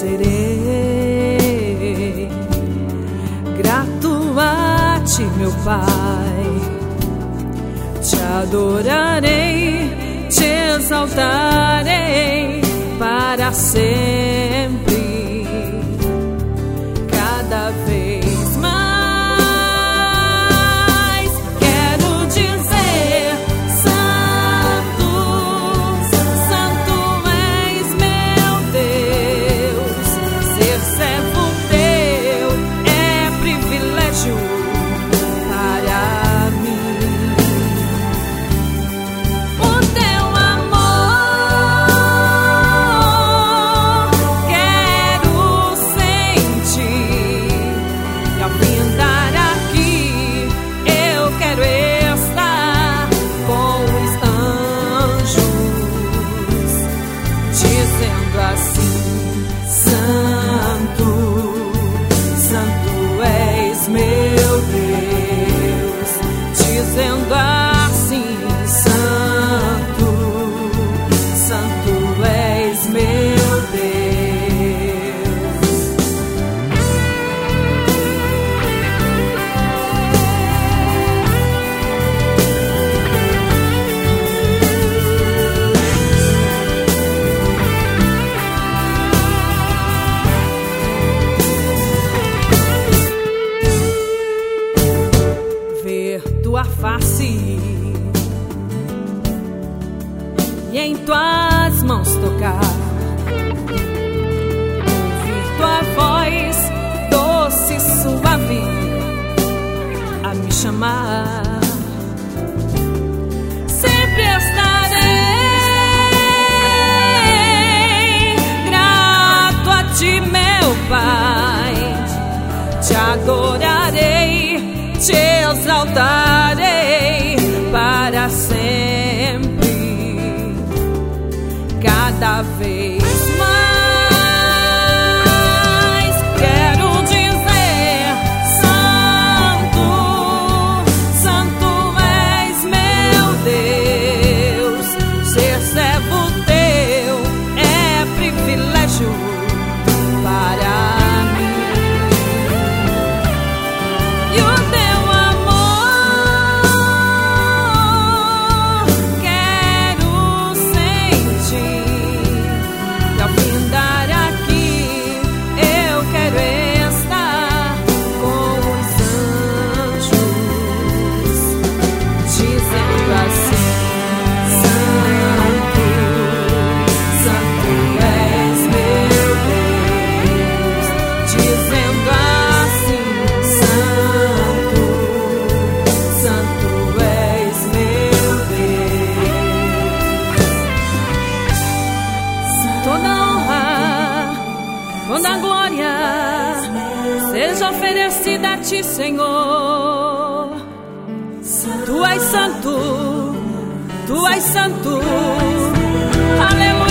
serei grato a ti, meu Pai. Te adorarei, te exaltarei para sempre, cada vez mais. Quero dizer: Santo, Santo és meu Deus. Ser servo teu é privilégio para mim. O teu amor quero sentir, e ao findar aqui eu quero estar com os anjos, dizendo assim: Santo, Santo és meu Deus. Dizendo assim: Santo, Santo és meu Deus. Ver tua face e em tuas mãos tocar, ouvir tua voz doce e suave a me chamar. Sempre estarei grato a ti, meu Pai. Te adorarei, te exaltarei para sempre, cada vez mais. Quero dizer: Santo, Santo és meu Deus. Ser servo teu é privilégio para mim. E o teu amor quero sentir, e ao findar aqui eu quero estar com os anjos, dizendo assim: Santo, Santo és meu Deus. Dizendo assim: Santo, Santo és meu Deus. Toda honra, toda glória seja oferecida a ti, Senhor. Tu és santo, tu és santo. Aleluia.